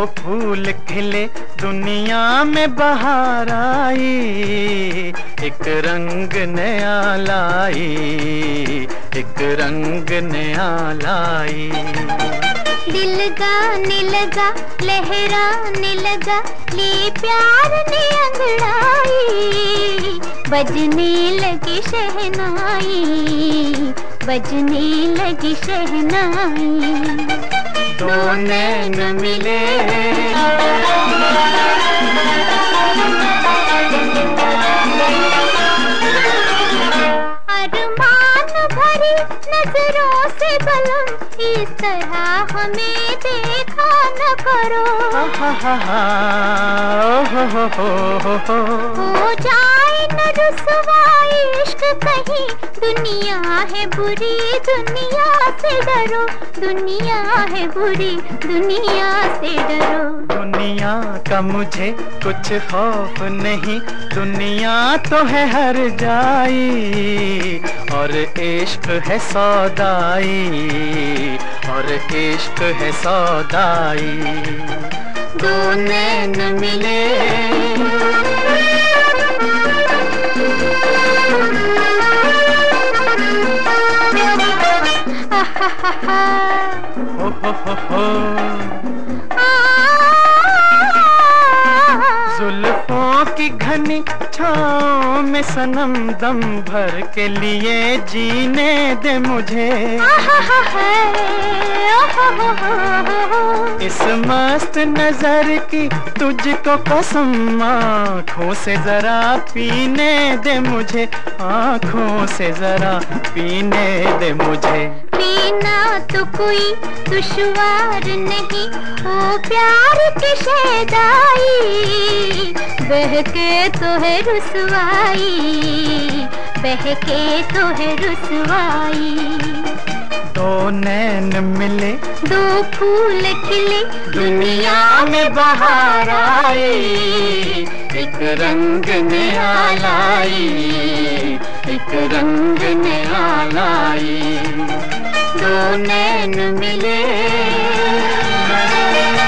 फूल खिले दुनिया में बहार आई, एक रंग नया लाई, एक रंग नया लाई। दिल गाने लगा लहराने लगा, ले प्यार ने अंगड़ाई, बजने लगी शहनाई, बजने लगी शहनाई। दो नैन मिले अरमान भरी नजरों से बलम, इस तरह हमें देखा न करो। हो जाए न रुसवाई इश्क कहीं, दुनिया है बुरी दुनिया से डरो, दुनिया है बुरी दुनिया से डरो। दुनिया का मुझे कुछ खौफ नहीं, दुनिया तो है हर जाई, और इश्क है सौदाई, और इश्क है सौदाई। दो नैन मिले जुल्फों की घनी छाँव में सनम दम भर के लिए जीने दे मुझे, इस मस्त नजर की तुझको कसम, आँखों से जरा पीने दे मुझे, आँखों से जरा पीने दे मुझे। पीना तो कोई दुश्वार नहीं, ओ प्यार की शहदाई, बहके तो है रुसवाई, बहके तो है रुसवाई। दो नैन मिले दो फूल खिले दुनिया में बहार आई, एक रंग नया लाई, एक रंग नया लाई। दो नैन मिले